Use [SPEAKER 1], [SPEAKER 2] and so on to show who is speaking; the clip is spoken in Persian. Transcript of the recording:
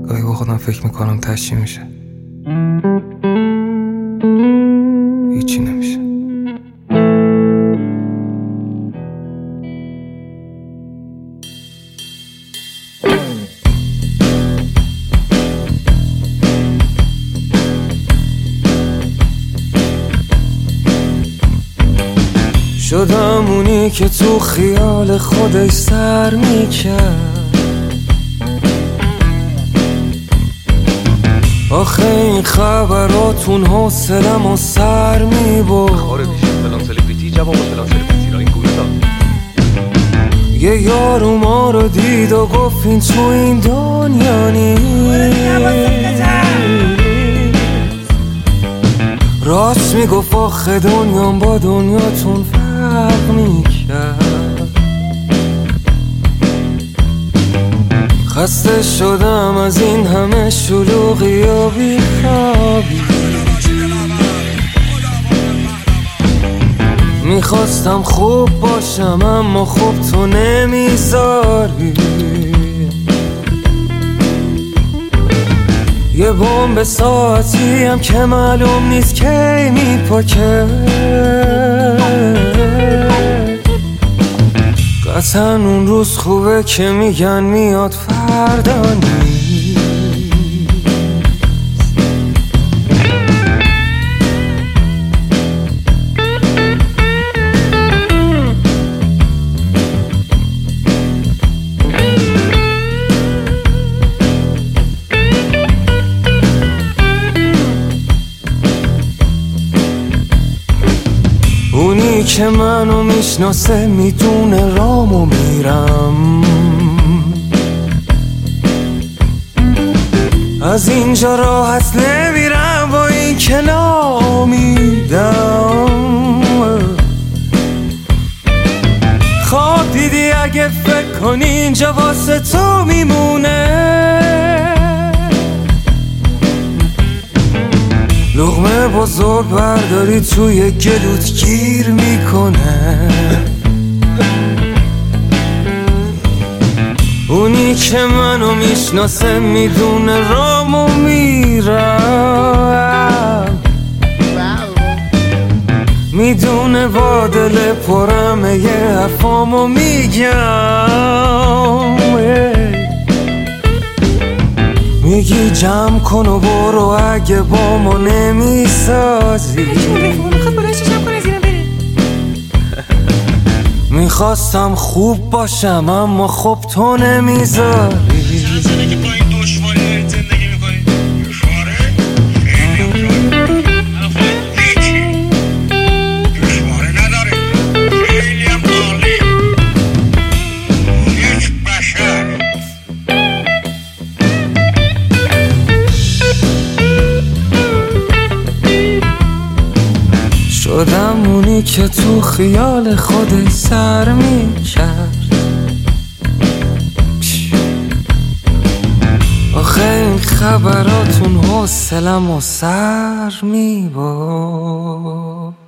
[SPEAKER 1] گاهی با خودم فکر میکنم تشی میشه، هیچی نمیشه. شدم اونی که تو خیال خودش سر میکرد. آخه این خبراتون حوصلم و سر میبرد.
[SPEAKER 2] خاره میشه فلان سلبریتی جواب فلان سلبریتی را این گویه داد.
[SPEAKER 1] یه یارو ما رو دید و گفت این تو این دنیا نیست. راست میگفت آخه دنیام با دنیاتون فرق میکرد. خسته شدم از این همه شلوغی و بیخوابی. میخواستم خوب باشم اما خوب تو نمیذاری. یه بمب ساعتی هم که معلوم نیست کی میپاکه. قطعا اون روز خوبه که میگن میاد فردا نیست. اونی که منو میشناسه میدونه رامو میرم. از اینجا راحت نمیرم با این که نامیدم. خواب دیدی اگه فکر کنی اینجا واسه تو میمونه. لقمه بزرگ برداری توی گلوت گیر میکنه. اونی که منو میشناسه میدونه رامو میرم. میدونه با دل پرمه یه حرفامو میگم. میگی جمع کن و برو اگه با ما نمیسازی. میخواستم خوب باشم اما خب تو نمیذاری. شدم اونی که تو خیال خودش سر میکرد. آخه این خبراتون حوصلم و سر میبرد.